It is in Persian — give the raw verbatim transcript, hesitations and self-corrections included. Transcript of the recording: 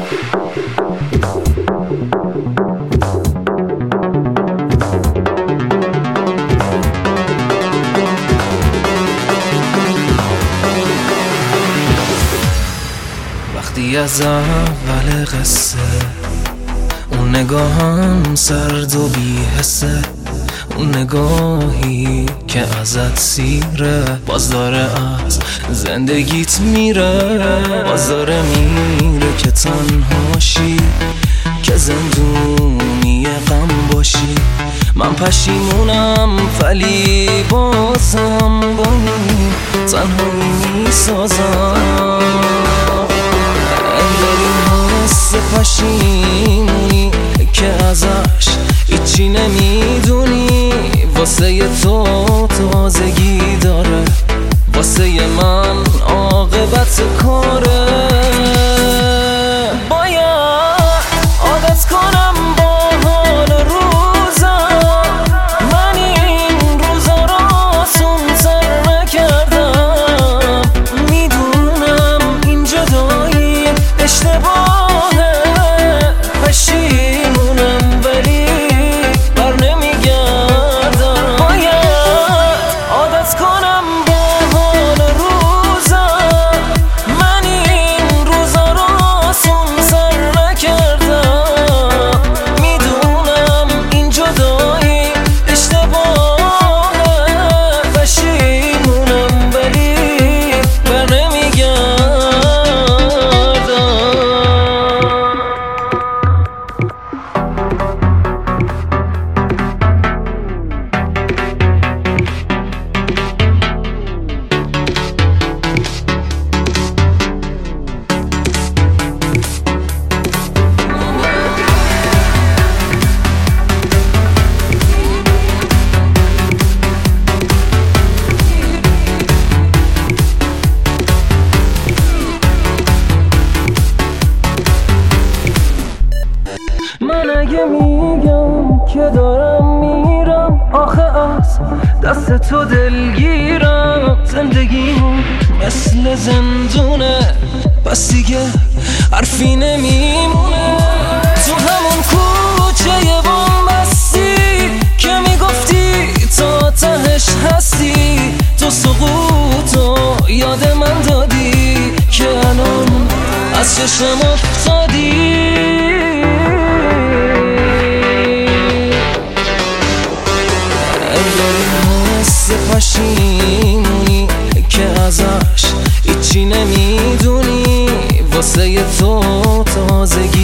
وقتی از اول قصه اون نگاهم سرد و بی حسه، اون نگاهی که ازت سیره، باز داره از زندگیت میره، باز داره میره که تنهاشی، که زندونی غم باشی. من پشیمونم ولی بازم با این تنهایی میسازم. حس پشیمونی که ازش هیچی نمیدونی، واسه تو تازگی داره، واسه من عاقبت کاره. باید عادت کنم با حال روزم، من این روزا رو آسون‌تر نکردم. میدونم این جدایی اشتباهه، پشیمونم ولی بر نمیگردم. باید عادت کنم با حال روزم، من این روزا رو آسون سر نکردم. میدونم این جدایی اشتباهه، پشیمونم ولی بر نمیگردم. من اگه میگم که دارم میرم، آخه از دست تو دلگیرم. زندگیمون مثل زندونه، پس دیگه حرفی نمیمونه. تو همون کوچه بومبستی که میگفتی تا تهش هستی، تو سقوطو یاد من دادی که الان از چشم افتادی. پشیمونی که ازش هیچی نمیدونی، واسه تو تازگی